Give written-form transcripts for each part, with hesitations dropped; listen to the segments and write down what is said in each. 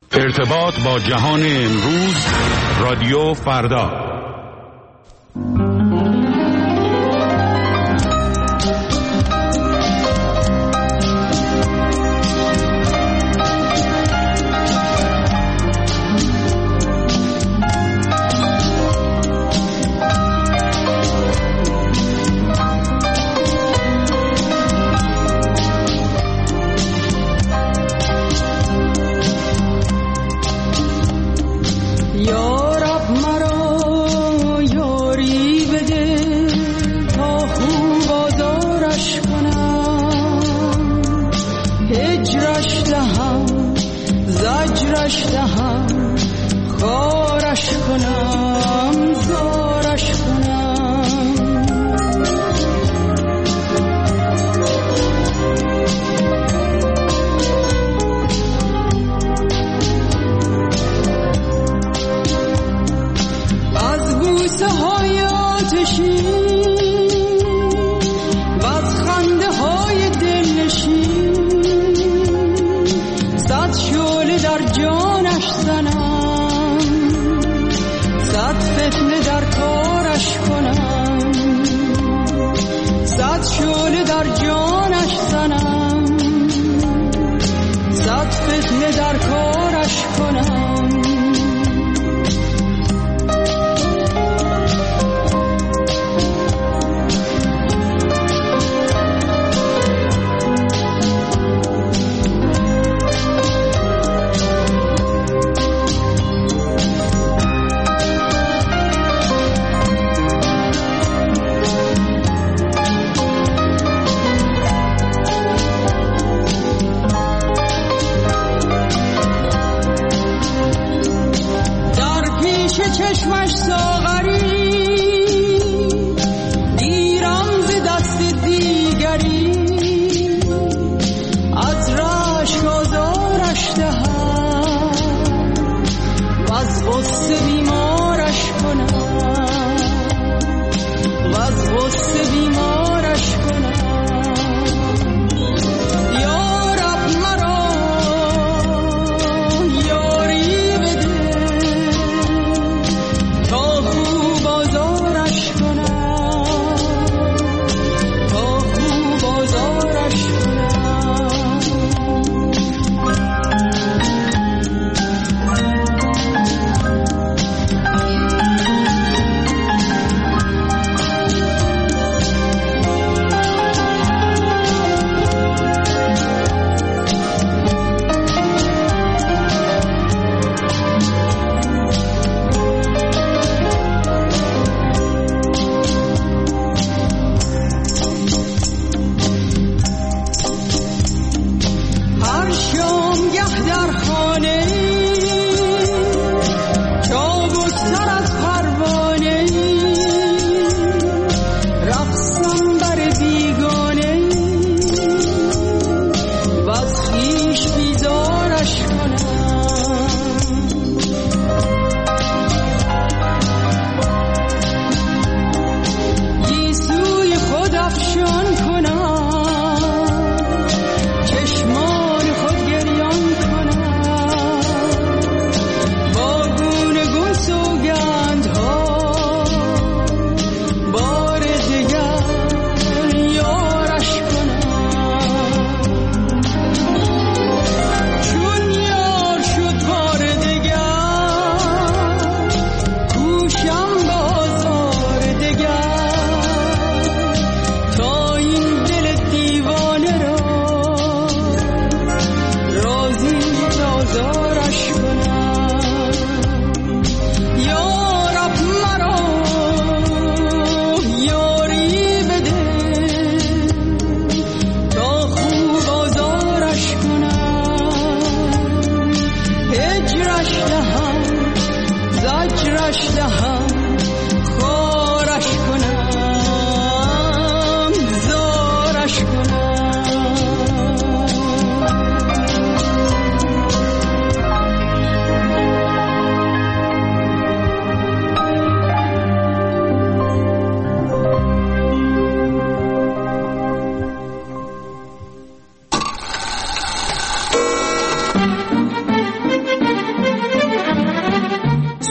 ارتباط با جهان امروز، رادیو فردا.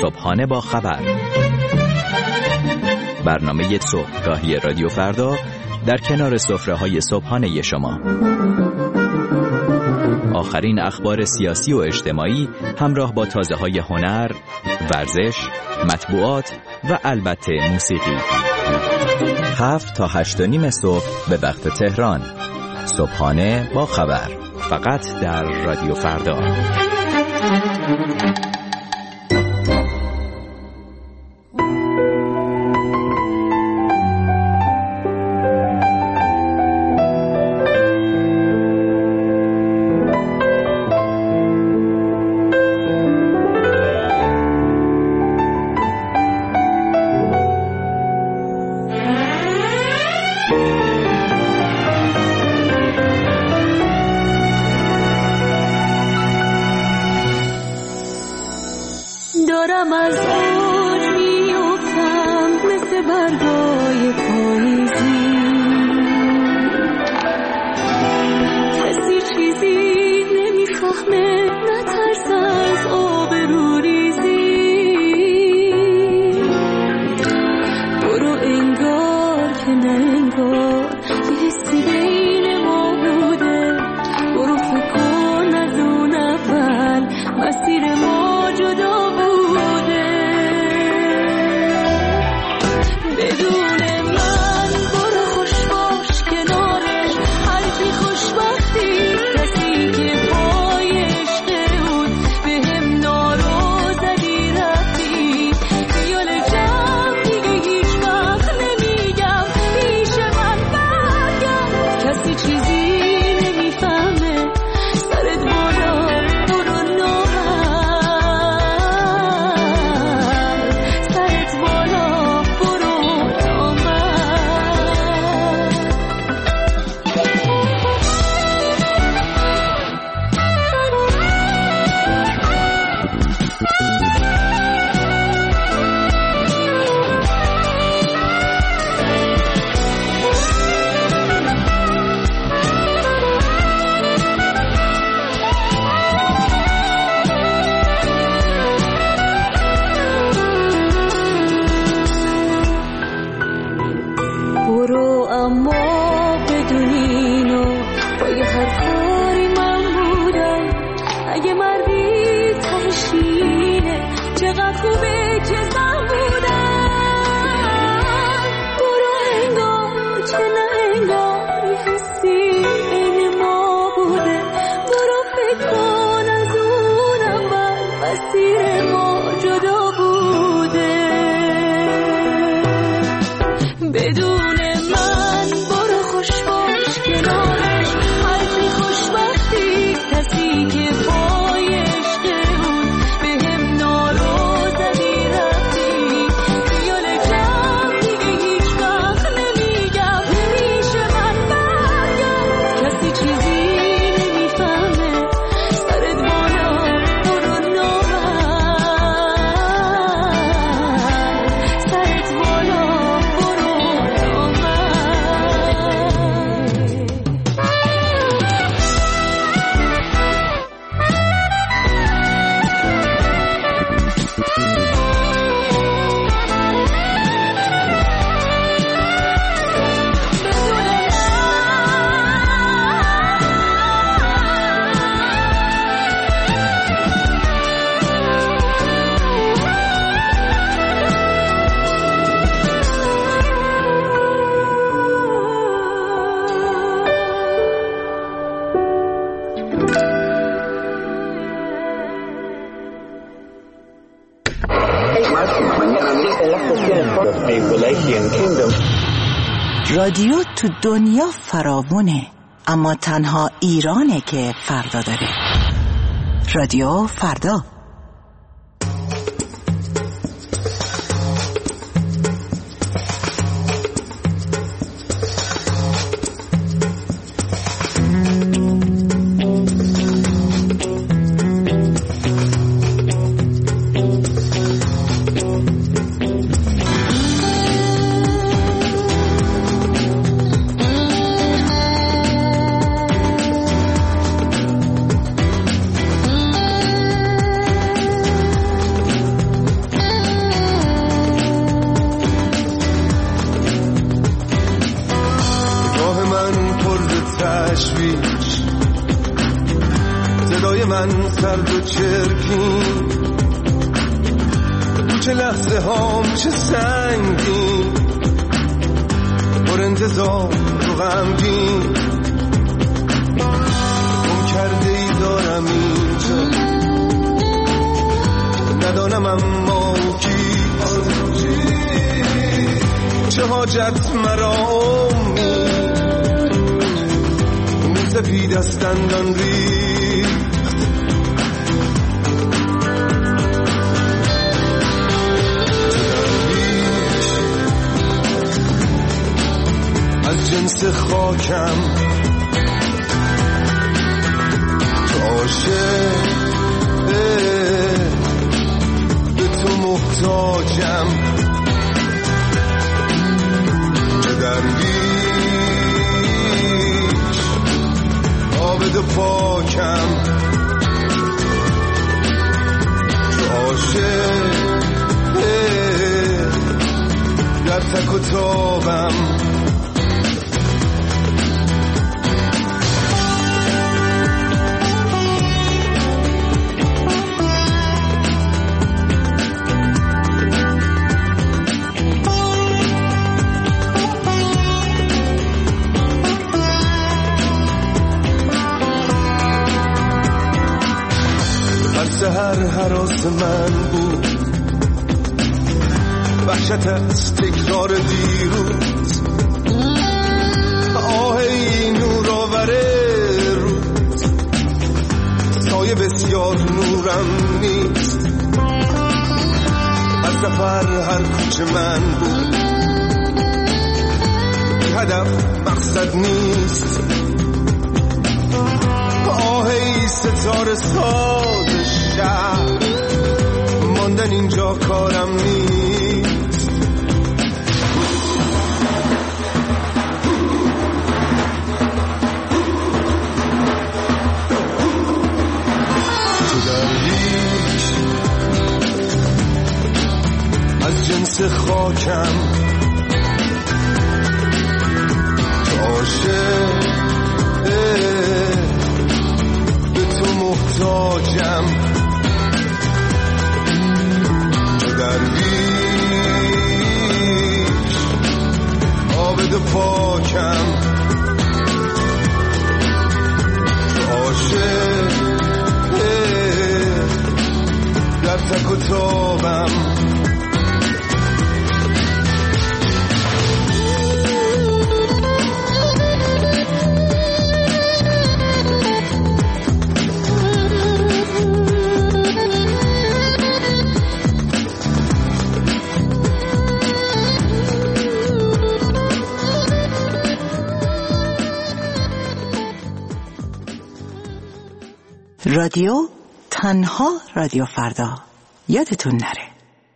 صبحانه با خبر، برنامه صبحگاهی رادیو فردا در کنار سفره‌های صبحانه شما. آخرین اخبار سیاسی و اجتماعی همراه با تازه‌های هنر، ورزش، مطبوعات و البته موسیقی. 7 تا 8:30 صبح به وقت تهران. صبحانه با خبر، فقط در رادیو فردا. دارم از اوج میافتم مثل برگای پاییزی، کسی چیزی نمیفهمه، نترس از آبروریزی. برو انگار که نه انگار یه حسی بین ما بوده، برو فکر کن از اون اول مسیر ما جدا رادیو تو دنیا فراوونه، اما تنها ایرانه که فردا داره. رادیو فردا. روزای من سرد و چرکین، تو چه لحظه هام چه سنگین، پر انتظار و غمگین، گم کرده ای دارم اینجا، ندانم اما کیست، چه حاجت مرا امید سپید از دندان ریخت. از جنس خاکم تو عاشق به تو محتاجم، چه درویش عابد و پاکم، چه عاشق در تک و تابم. سحر هراس من بود، وحشت از تکرار دیروز، آه این نور آور روز، سایه بسیار نورم نیست، از سفر هر کوچه من بود، بی هدف مقصد نیست، آه ای ستاره ساز شهر، ماندن اینجا کارم نیست. تو درویش از جنس خاکم، تو عاشق به تو محتاجم، درویش عابد و پاکم، عاشق در تک و تابم. رادیو تنها رادیو فردا، یادتون نره.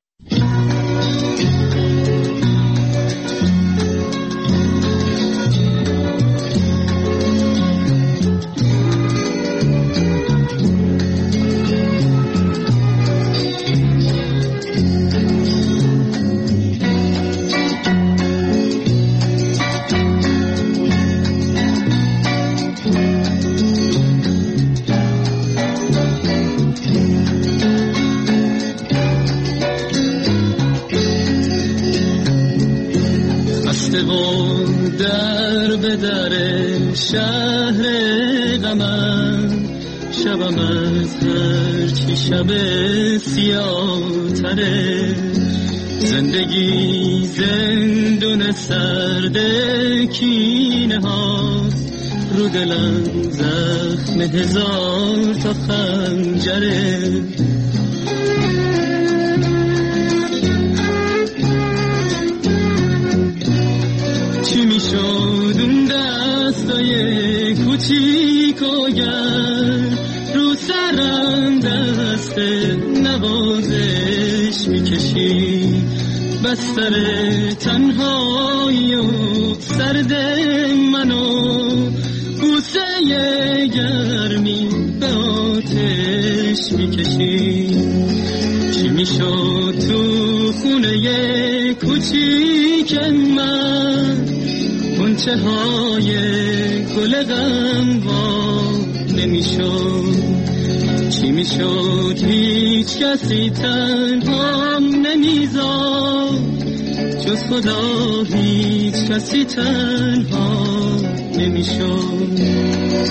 در به در شهر غمم، شبم از هرچی شب سیاه تره، زندگی زندون سرد کینه هاست، رو دلم زخم هزار تا خنجره، چی میشد اون دستای کوچیک و گرم، رو سرم دست نوازش میکشی، بستر تنهایی و سرد منو، بوسه گرمی به آتش میکشی، چی میشد تو خونه کوچیک من، غنچه های گل غم وا نمیشد، نمیشد هیچ کسی تنهام نمیذاشت جز خدا هیچ کسی تنها نمیشد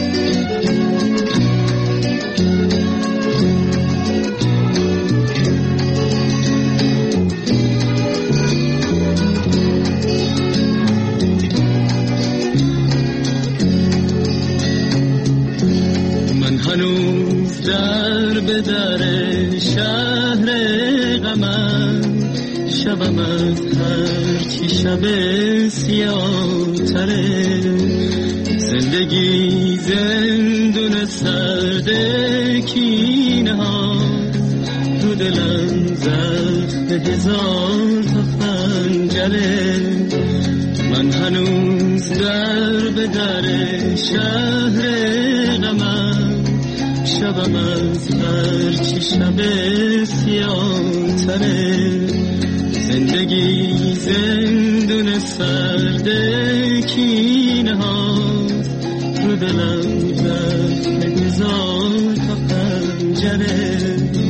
هنوز در به در شهر غمم شبم از هرچی شب سیاه تره زندگی زندون سرد کینه ها رو دلم زخم هزار تا خنجره من هنوز در به در شهر غمم شبم از هرچی شب سیاه تره زندگی زندون سرد کینه ها رو دلم زخم هزار تا خنجره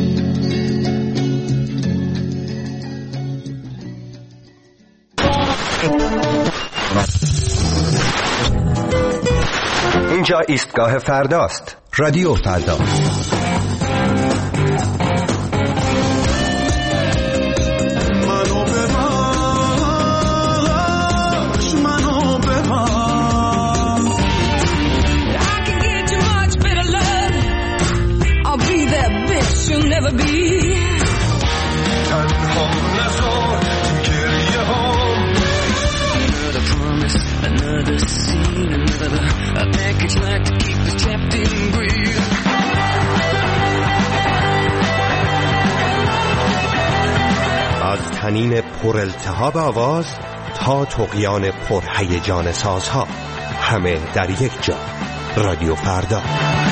اینجا ایستگاه فرداست. رادیو فردا. از طنین پر التهاب آواز تا طغیان پر هیجان سازها، همه در یک جا. رادیو فردا.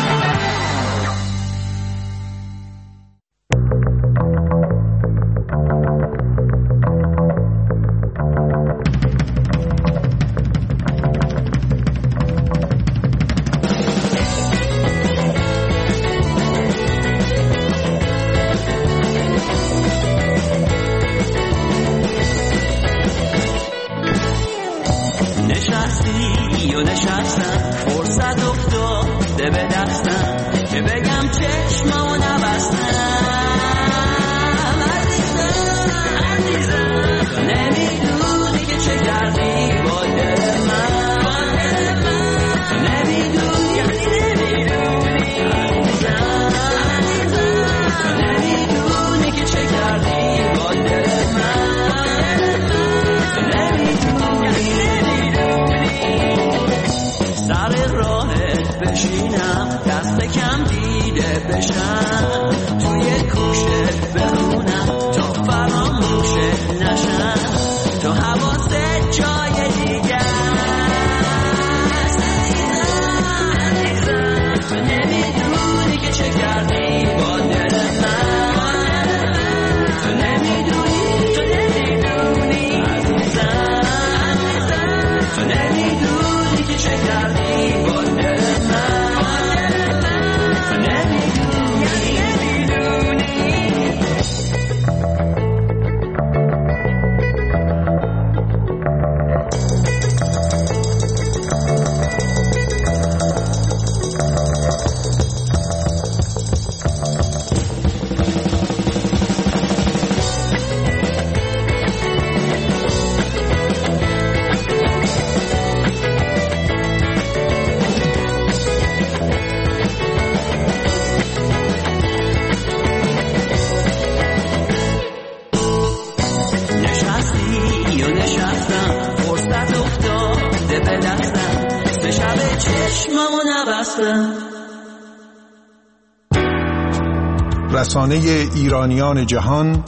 رسانه ایرانیان جهان،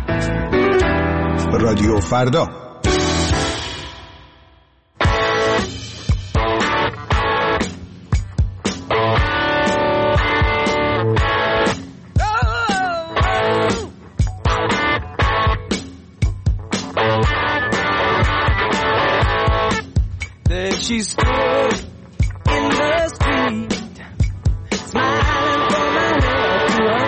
رادیو فردا. She stood in the street, smiling for my help to her.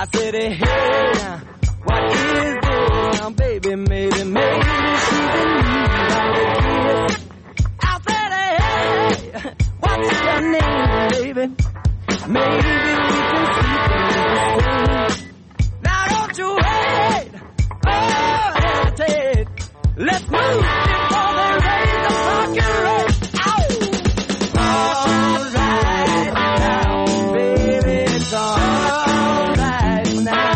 said, hey, what is this? Now, baby, maybe she's in need of a kiss. I said, hey, what's your name, baby? Maybe we can see things the same. Now, don't you wait, hesitate. Let's move before they raise the fucking rate. Ow! All right now, baby, it's all right now.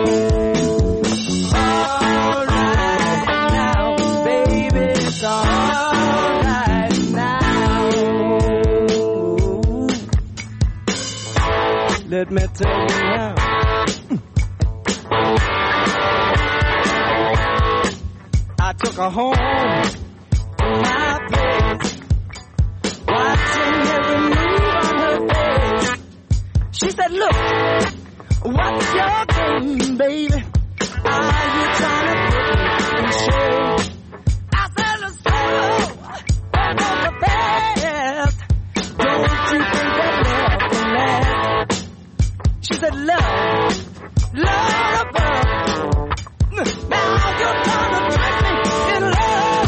All right now, baby, it's all right now. Let me tell you now. I took her home to my place, watching every move on her face. She said, look, what's your game, baby? Are you trying to put me in shade? I said, let's go, don't go so fast. Don't you think that love can last? She said, love above. Now you're trying to trick me in love.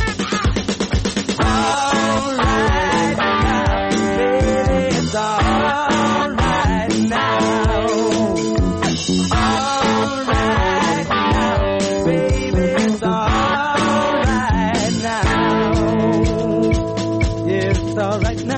All right now, baby, it's all right now. All right now, baby, it's all right now. Yeah, it's all right now.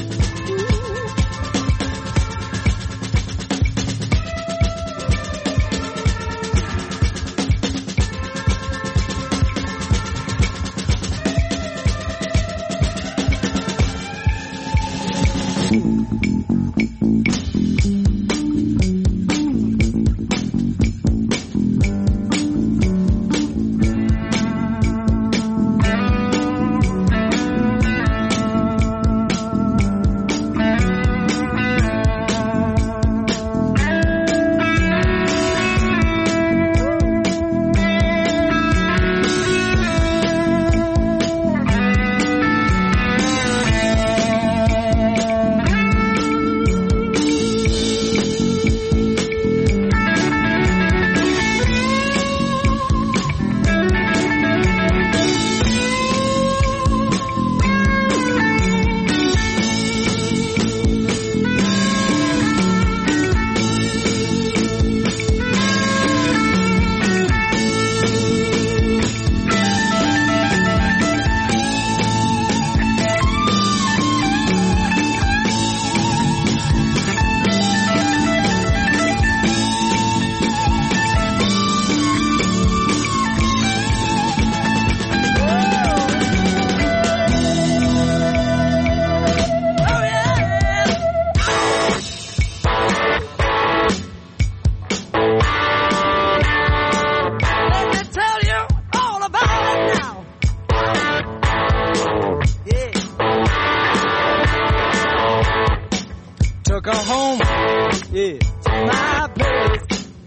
Took her home, yeah, to my place,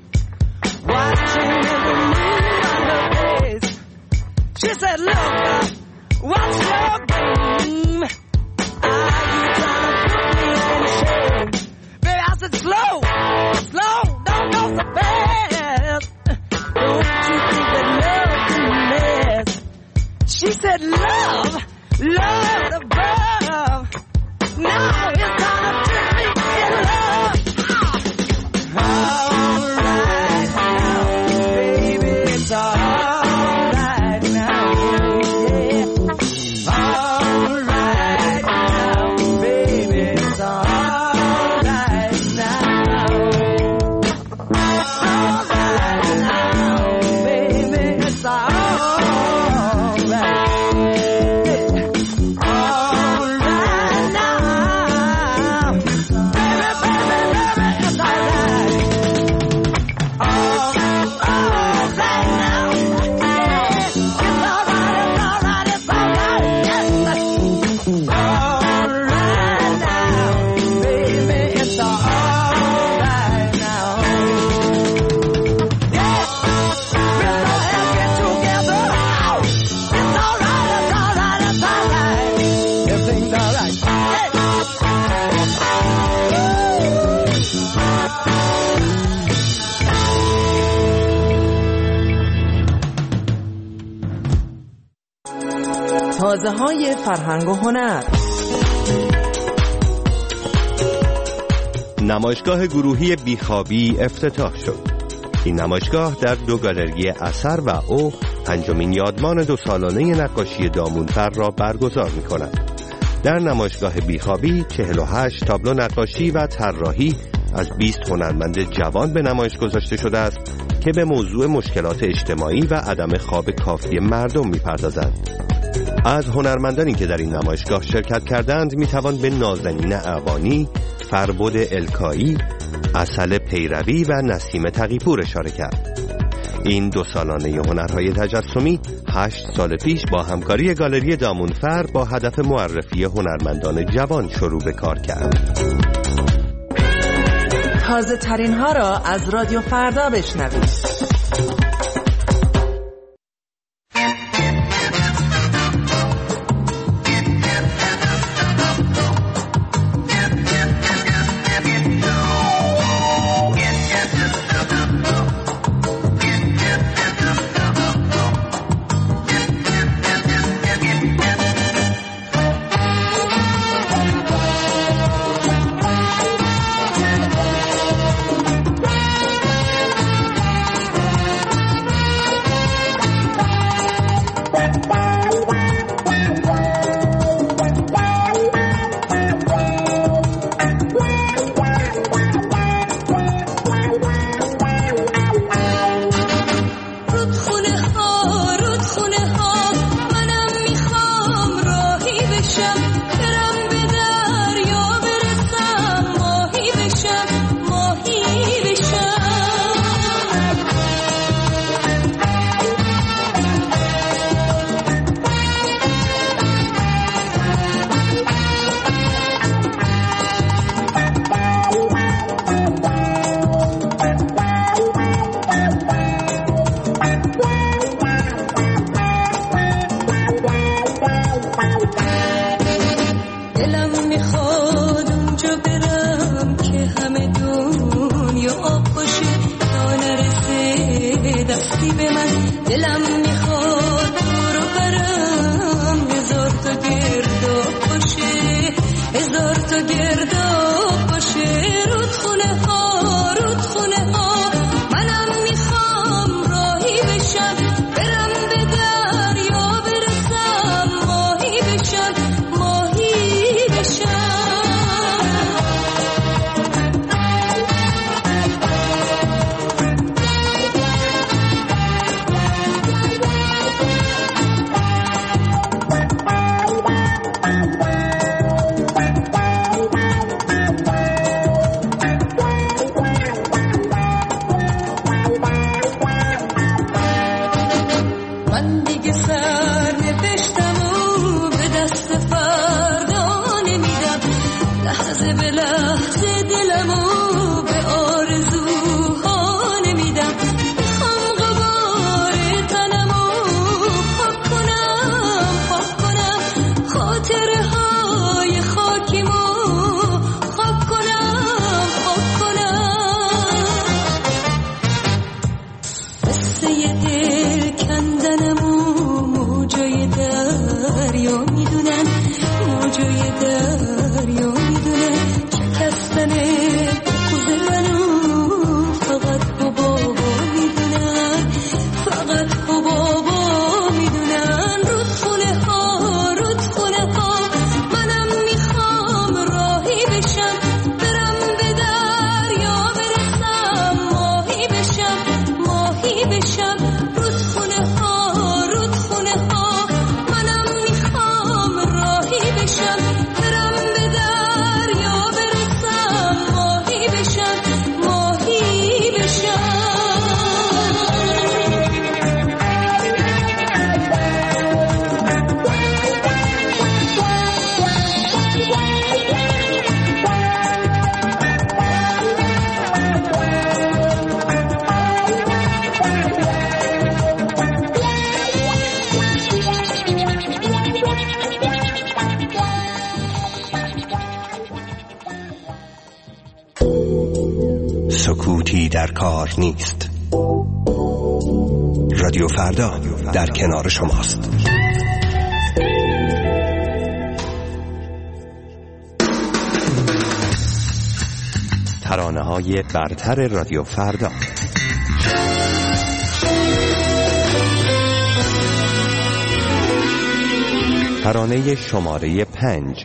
watching every move on her face. She said, look, what's your game? Are you trying to put me in shame? Baby, I said, slow, don't go so fast. Don't you think that love can last? She said, love above. Now it's time to trick me in love. All right now, baby, it's all right now. Yeah. All right now, baby, it's all right now. All right now, baby, it's all right. تازه‌های فرهنگ و هنر. نمایشگاه گروهی بیخوابی افتتاح شد. این نمایشگاه در 2 گالری اثر و او 5مین یادمان 2 سالانه نقاشی دامونفر را برگزار می‌کند. در نمایشگاه بیخوابی 48 تابلو نقاشی و طراحی از 20 هنرمند جوان به نمایش گذاشته شده است که به موضوع مشکلات اجتماعی و عدم خواب کافی مردم می‌پردازند. از هنرمندانی که در این نمایشگاه شرکت کردند می‌توان به نازنین اعوانی، فربد الکایی، عسل پیروی و نسیم تقی‌پور اشاره کرد. این 2 سالانه هنرهای تجسمی 8 سال پیش با همکاری گالری دامونفر با هدف معرفی هنرمندان جوان شروع به کار کرد. تازه ترین ها را از رادیو فردا بشنوید. سکوتی در کار نیست. رادیو فردا در کنار شماست. ترانه‌های برتر رادیو فردا. ترانه شماره 5.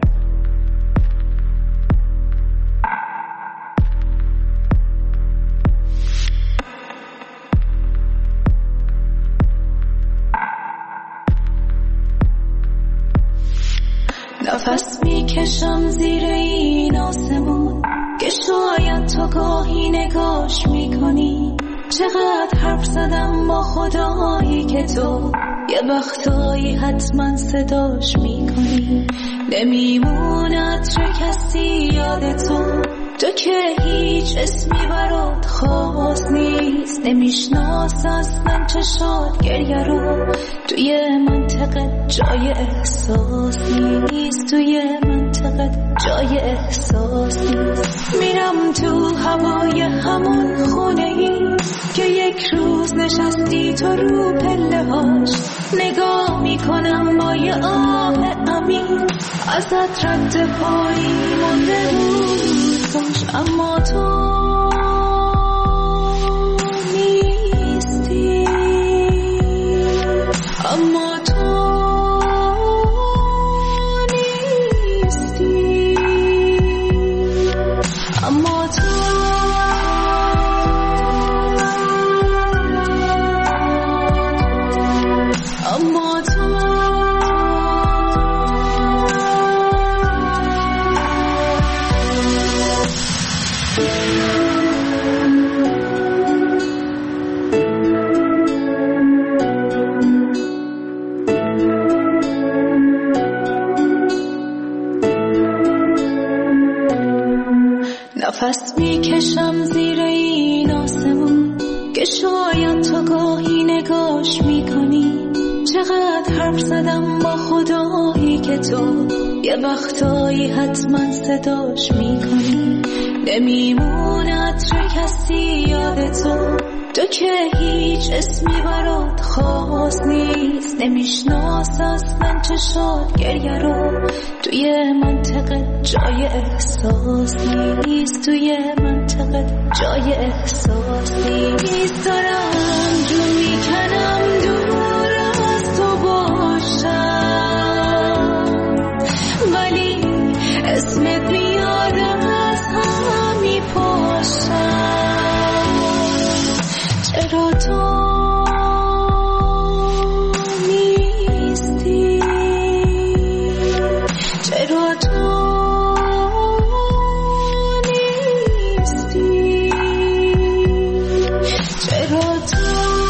نفس میکشم زیر این آسمون که شاید تو گاهی نگاش میکنی. چقدر حرف زدم با خدایی که تو یه وقتایی حتما صداش میکنی. نمیموند چه کسی یاد تو که هیچ اسمی برات خاص نیست. نمیشناس اصلا چشات گریه رو توی منطقه جای احساس نیست. توی منطقه جای احساس نیست. میرم تو هوای همون خونه ای که یک روز نشستی تو رو پله هاش. نگاه میکنم با یه آه عمیق ازت رد پایی مونده بود، اما تو نیستی. اما تو نیستی. اما تو اما تو نفس میکشم زیر این آسمون که شاید تو گاهی نگاش میکنی. چقدر حرف زدم با خدایی که تو یه وقتایی حتما صداش میکنی. نمیموند چه کسی یاد تو که هیچ اسمی برات خاص نیست. نمیشناس اصلا چشات گریه رو توی منطقه جای احساس نیست. توی منطقه جای احساس نیست. دارم جو میکنم دور از تو باشم، ولی اسمت میاد از هم میپاشم. چرا تو نیستی؟ چرا تو نیستی؟ چرا تو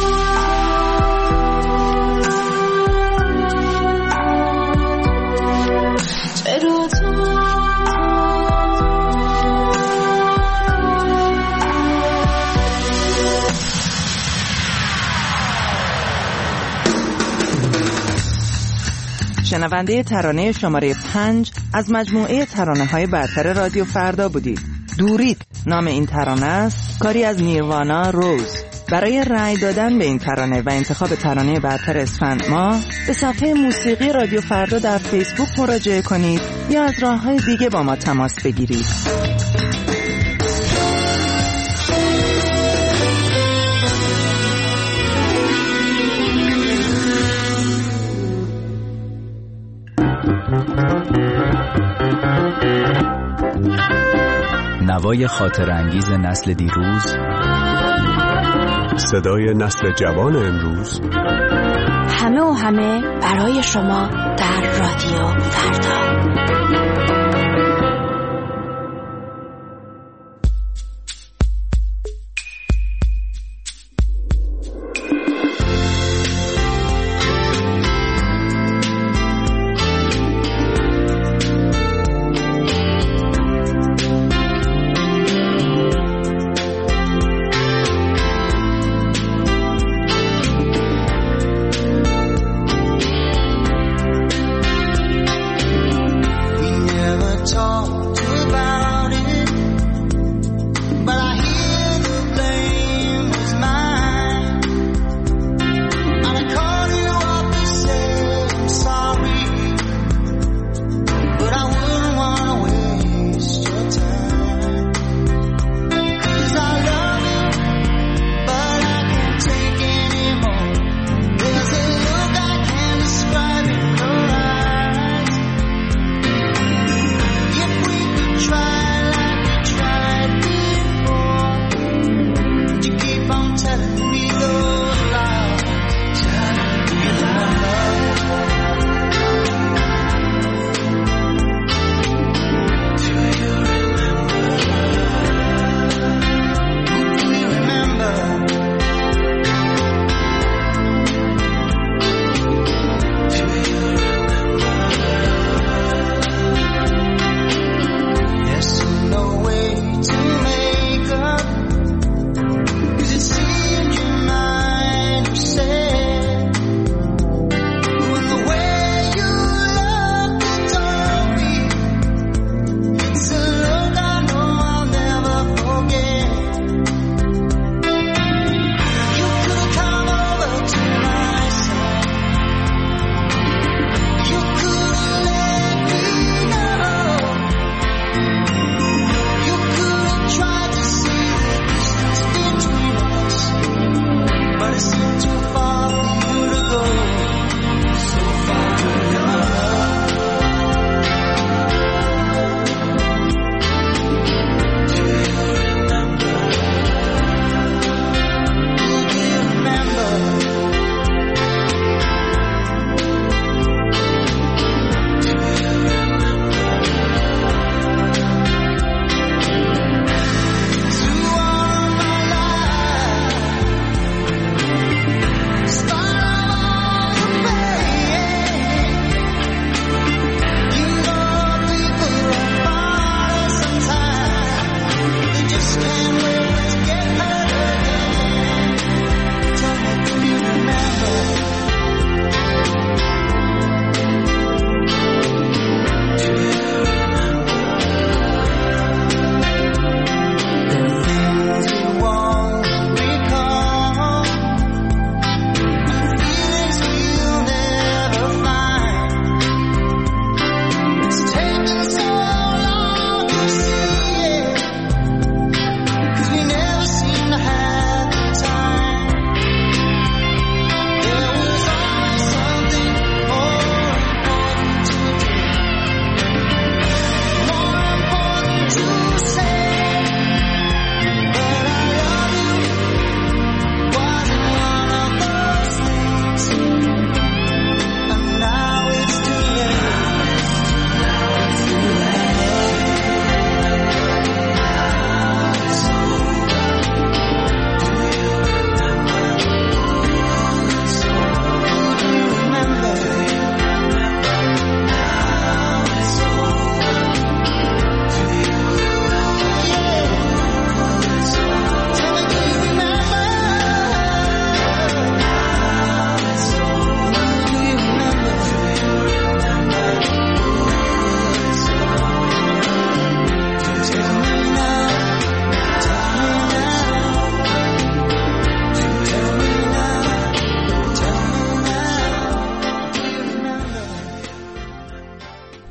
چرا تو شنونده ترانه شماره 5 از مجموعه ترانه‌های برتر رادیو فردا بودید. دورید نام این ترانه است، کاری از نیروانا روز. برای رأی دادن به این ترانه و انتخاب ترانه برتر اسفند ماه به صفحه موسیقی رادیو فردا در فیسبوک مراجعه کنید یا از راه‌های دیگه با ما تماس بگیرید. نوای خاطر انگیز نسل دیروز، صدای نسل جوان امروز، همه و همه برای شما در رادیو فردا.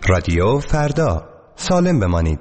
رادیو فردا، سالم بمانید.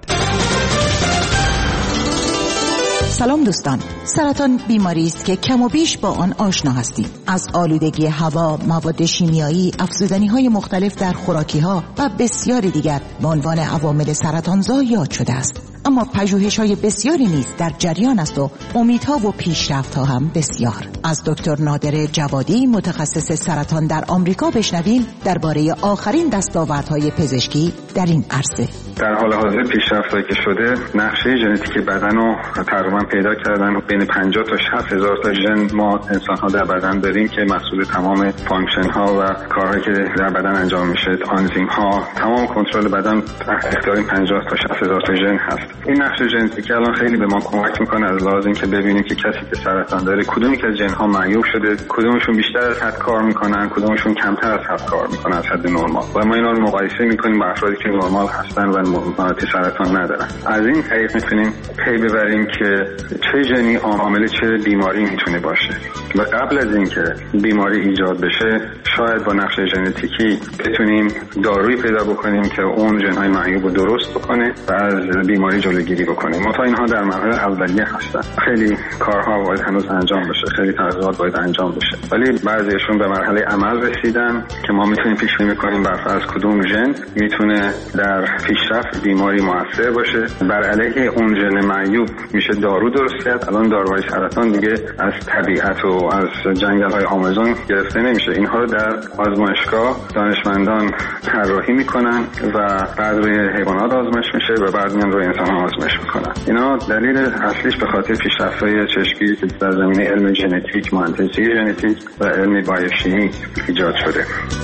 سلام دوستان، سرطان بیماری است که کم و بیش با آن آشنا هستیم. از آلودگی هوا، مواد شیمیایی، افزودنی‌های مختلف در خوراکی‌ها و بسیاری دیگر به عنوان عوامل سرطانزا یاد شده است. اما پژوهش‌های بسیاری نیز در جریان است و امیدها و پیشرفت‌ها هم بسیار. از دکتر نادر جوادی، متخصص سرطان در آمریکا، بشنویم درباره آخرین دستاوردهای پزشکی در این عرصه. در حال حاضر پیشرفت‌هایی که شده، نقشه ژنتیکی بدن رو تقریبا پیدا کردن. بین 50 تا 60 هزار تا ژن ما انسان‌ها در بدن داریم که مسئول تمام فانکشن‌ها و کارهایی که در بدن انجام میشه، آنزیم‌ها، تمام کنترل بدن تحت اختیار 50 تا 60 هزار تا ژن هست. این نقشه ژنتیکی الان خیلی به ما کمک میکنه از لحاظ اینکه ببینیم که کسی که سرطان داره کدومی که از ژن‌ها معیوب شده، کدومشون بیشتر از حد کار میکنن، کدومشون کمتر از حد کار میکنن از حد نرمال. و ما اینا رو مقایسه میکنیم با افرادی که نرمال هستن و ممکنه سرطان ندارن. از این طریق میتونیم پی ببریم که چه ژنی عامل چه بیماری میتونه باشه. و قبل از اینکه بیماری ایجاد بشه، شاید با نقشه ژنتیکی بتونیم دارویی پیدا بکنیم که اون ژن‌های معیوب رو درست بکنه و از بیماری جلوگیری بکنیم. منتها اینها در مرحله اولیه هستن. خیلی کارها باید هنوز انجام بشه، خیلی تحقیقات باید انجام بشه. ولی بعضیشون به مرحله عمل رسیدن که ما میتونیم پیش بینی کنیم بر فرض کدوم ژن میتونه در پیشرفت بیماری موثر باشه. بر علیه اون ژن معیوب میشه دارو درست کرد. الان داروهای سرطان دیگه از طبیعت و از جنگل‌های آمازون گرفته نمیشه. اینها رو در آزمایشگاه دانشمندان طراحی میکنن و بعد روی حیوانات آزمایش میشه و بعد میان روی انسان‌ها آزمایش میکنن. اینا دلیل اصلیش به خاطر پیشرفت‌های چشمی که در زمینه علم ژنتیک، مهندسی ژنتیک و علم بیوشیمی ایجاد شده.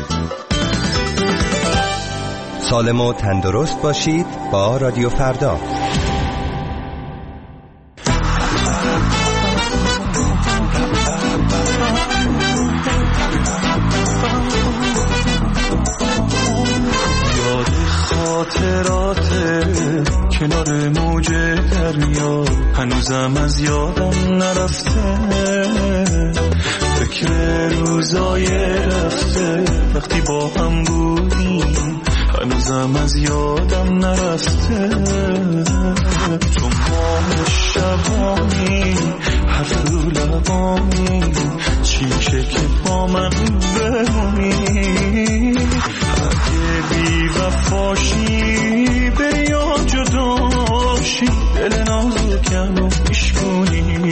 سالم و تندرست باشید با رادیو فردا. خاطرات کنار موج دریا هنوزم از یادم نرفته. فکر روزای رفته وقتی با هم بودیم هنوزم از یادم نرفته. چون ما شبانی حرف رو لبانی چی میشه که با من بمونی. اگه بی وفاشی بری یا جداشی دل نازکم رو میشکنی.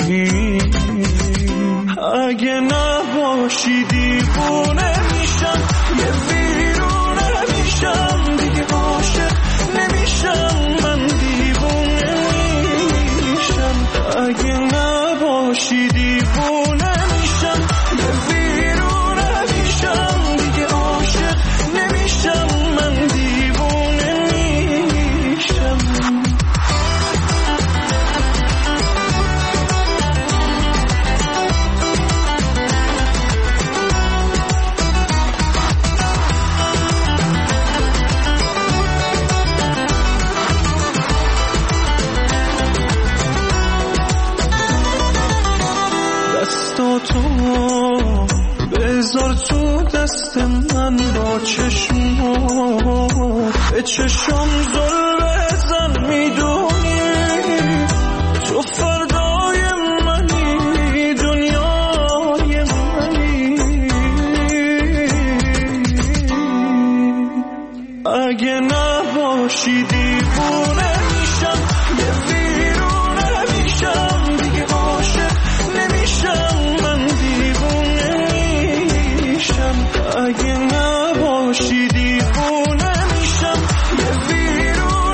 اگه نباشی دیوونه میشم، یه ویرونه میشم، دیگه عاشق نمیشم، من دیوونه میشم. اگه نباشی دیوونه میشم، یه ویرونه میشم، دیگه عاشق نمیشم، من دیوونه میشم. دستاتو بذار تو دست من، با چشمات به چشم زل بزن، میدونی تو فردای منی، دنیای منی. اگه نباشی دیوونه میشم، یه ویرونه میشم، دیگه عاشق نمیشم، من دیوونه میشم. اگه نباشی دیوونه میشم، یه ویرونه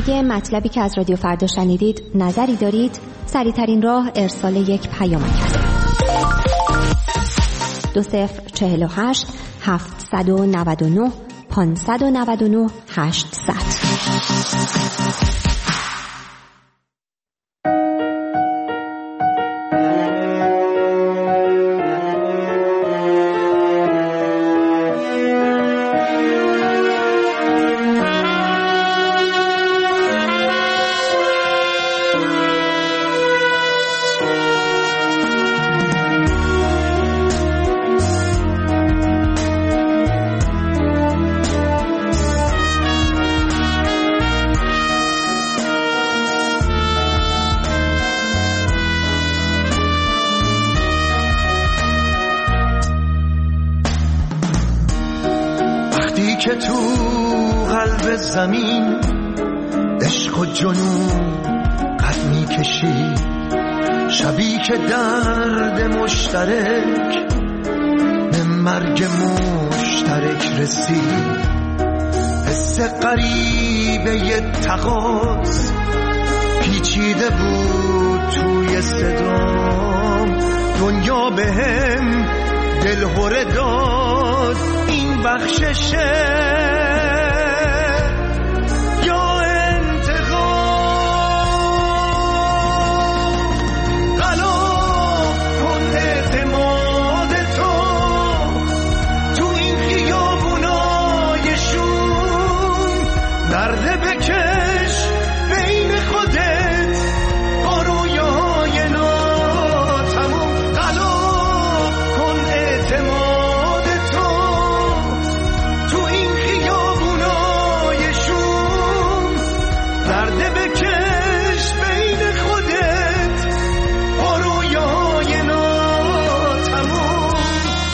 درباره مطلبی که از رادیو فردا شنیدید نظری دارید؟ سریع‌ترین راه ارسال یک پیامک است. 2048 799 599 800. که تو قلب زمین عشق و جنون قد می‌کشی، شبی که درد مشترک به مرگ مشترک رسید، حس غریبه ی تقاص پیچیده بود توی صدام، دنیا بهم دلهره داد این بخششه یا انتقام، غلا کن اعتماد تو تو این خیابونای شوم، درد بکش بین خودت با رویاهای ناتموم، غلا کن اعتماد تو تو این خیابونای شوم، درد بکش بین خودت با رویاهای ناتموم.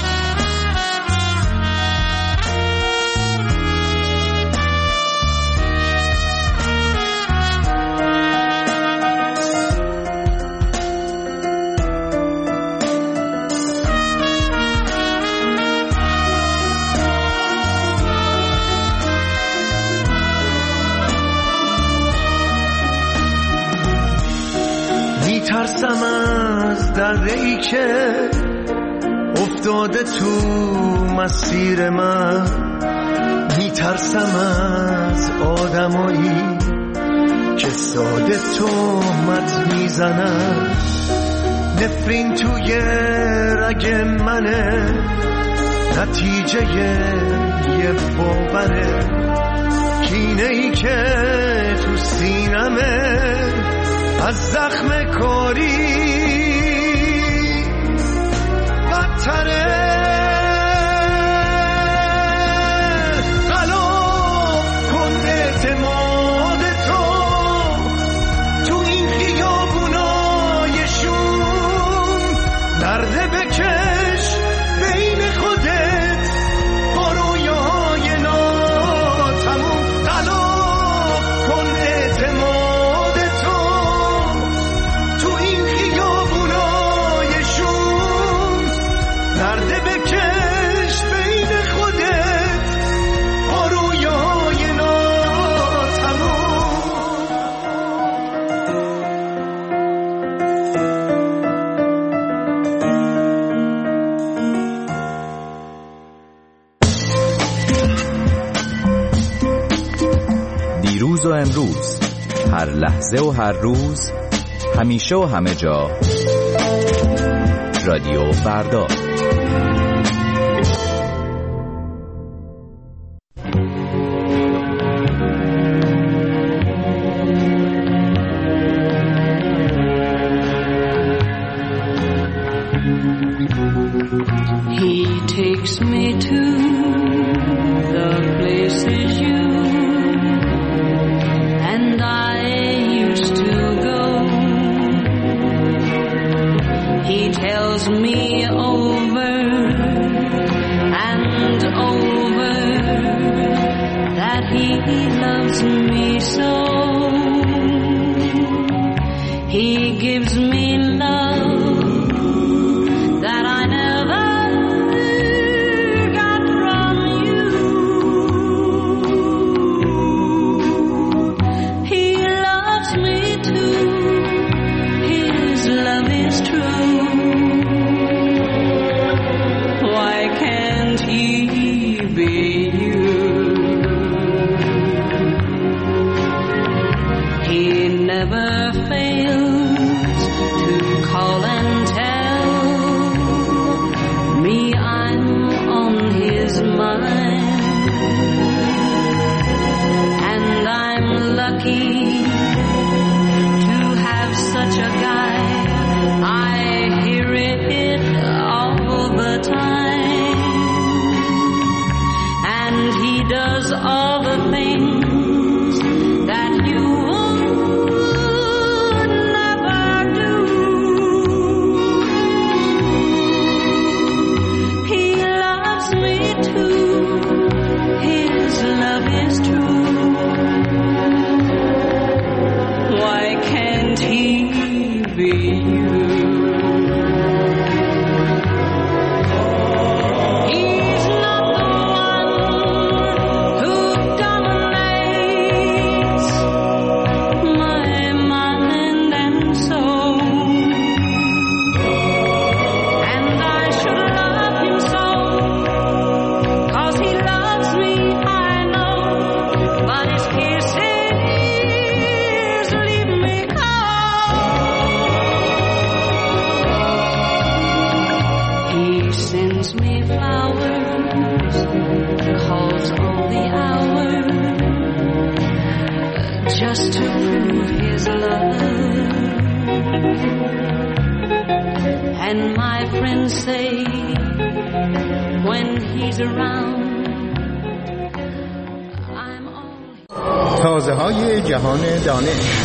میترسم از دره‌ای که افتاده تو مسیر من، میترسم از آدمایی که ساده تهمت میزنن، نفرین توی رگ منه نتیجه یه باوره، کینه‌ای که تو سینمه از زخم کاری بدتره، غلا کن اعتماد تو تو این خیابونای شوم، درد بکش بین خودت با رویاهای ناتموم، غلا کن اعتماد تو تو این خیابونای شوم، درد بکش بین خودت با رویاهای ناتموم. دیروز و امروز، هر لحظه و هر روز، همیشه و همه جا، رادیو فردا. He takes me to the places you and I used to go. He tells me over and over that he loves me so. He gives me love that I never got from you. He And my friends say when he's around I'm all. تازه های جهان دانش.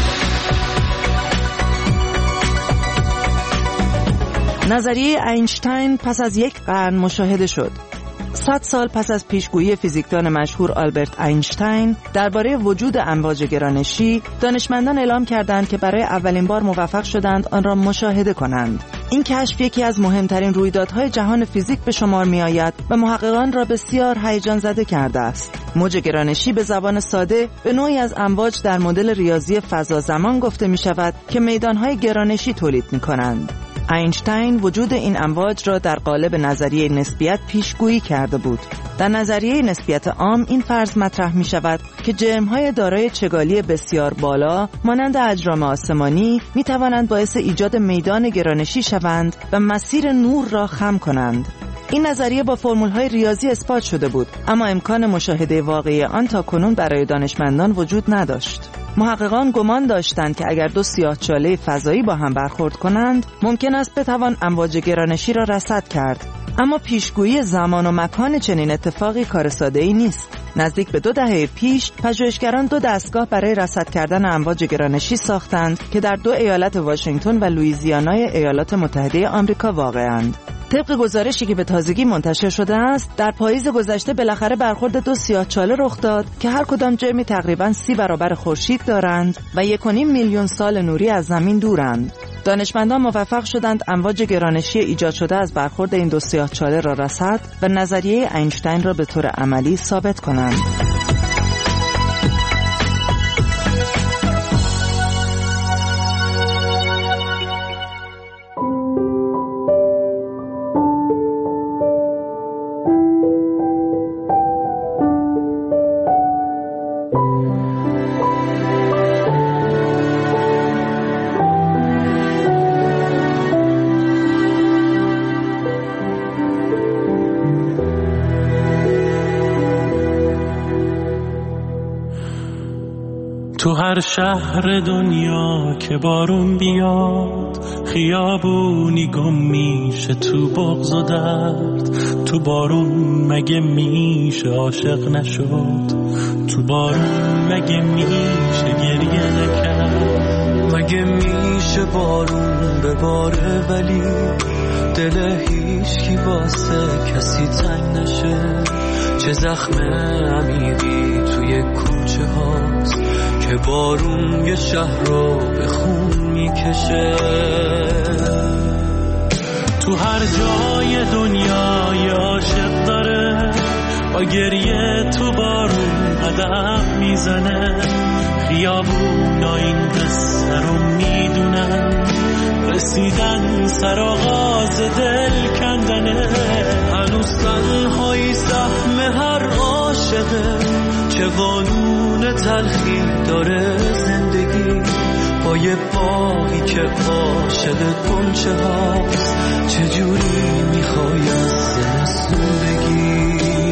نظریه اینشتین پس از 1 قرن مشاهده شد. 100 سال پس از پیشگویی فیزیکدان مشهور آلبرت اینشتین درباره وجود امواج گرانشی، دانشمندان اعلام کردند که برای اولین بار موفق شدند آن را مشاهده کنند. این کشف یکی از مهمترین رویدادهای جهان فیزیک به شمار می‌آید و محققان را بسیار هیجان زده کرده است. موج گرانشی به زبان ساده به نوعی از امواج در مدل ریاضی فضا زمان گفته می‌شود که میدان‌های گرانشی تولید می‌کنند. اینشتین وجود این امواج را در قالب نظریه نسبیت پیشگویی کرده بود. در نظریه نسبیت عام این فرض مطرح می شود که جرم‌های دارای چگالی بسیار بالا مانند اجرام آسمانی می توانند باعث ایجاد میدان گرانشی شوند و مسیر نور را خم کنند. این نظریه با فرمول‌های ریاضی اثبات شده بود، اما امکان مشاهده واقعی آن تاکنون برای دانشمندان وجود نداشت. محققان گمان داشتند که اگر 2 سیاه‌چاله فضایی با هم برخورد کنند، ممکن است بتوان امواج گرانشی را رصد کرد. اما پیشگویی زمان و مکان چنین اتفاقی کار ساده‌ای نیست. نزدیک به 2 دهه پیش، پژوهشگران 2 دستگاه برای رصد کردن امواج گرانشی ساختند که در 2 ایالت واشنگتن و لوئیزیانای ایالات متحده آمریکا واقع‌اند. طبق گزارشی که به تازگی منتشر شده است، در پاییز گذشته بالاخره برخورد 2 سیاه‌چاله رخ داد که هر کدام جرمی تقریباً 30 برابر خورشید دارند و 1.5 میلیون سال نوری از زمین دورند. دانشمندان موفق شدند امواج گرانشی ایجاد شده از برخورد این 2 سیاه‌چاله را رصد و نظریه اینشتین را به طور عملی ثابت کنند. تو هر شهر دنیا که بارون بیاد، خیابونی گم میشه تو بغض و درد. تو بارون مگه میشه عاشق نشد؟ تو بارون مگه میشه گریه نکرد؟ مگه میشه بارون بباره ولی دل هیچکی واسه کسی تنگ نشه؟ چه زخم عمیقی توی کوچه هاست که بارون یه شهر رو به خون میکشه. تو هر جای دنیا یه عاشق داره، با گریه تو بارون قدم میزنه. خیابونا این قصه رو میدونن، رسیدن سر آغاز دل کندنه. هنوز تنهایی سهم هر عاشقه، چه قانون تلخی داره زندگی. با یه باقی که عاشق گنچه هاست، چجوری میخوای از زمستون بگی؟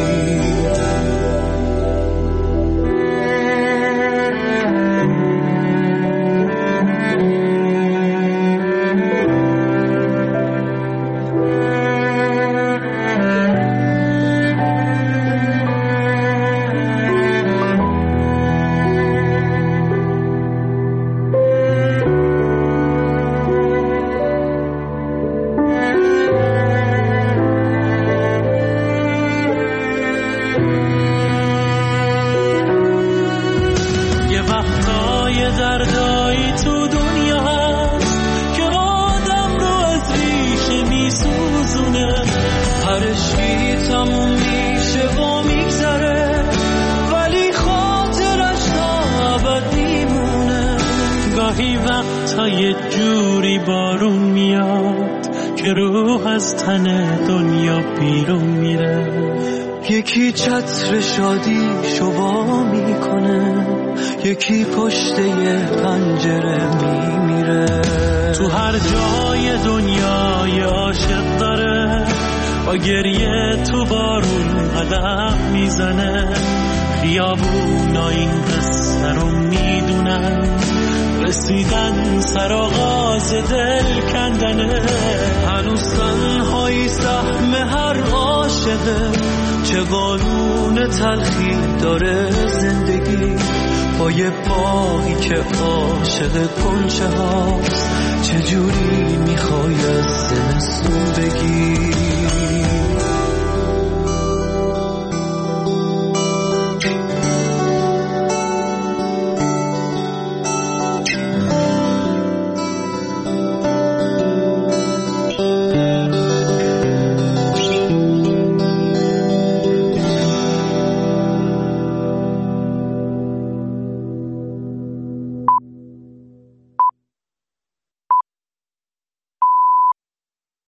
گاهی وقتا یه جوری بارون میاد که روح از تن دنیا بیرون میره. یکی چتر شادی شوا میکنه، یکی پشت یه پنجره میمیره. تو هر جای دنیا یه عاشق داره، با گریه تو بارون قدم میزنه. خیابونا این قصه رو میدونن، رسیدن سر آغاز دل کندنه. هنوز تنهایی سهم هر عاشقه، چه قانون تلخی داره زندگی با یه باغی که عاشق کنچه هاست. چجوری میخوای از زمستون بگی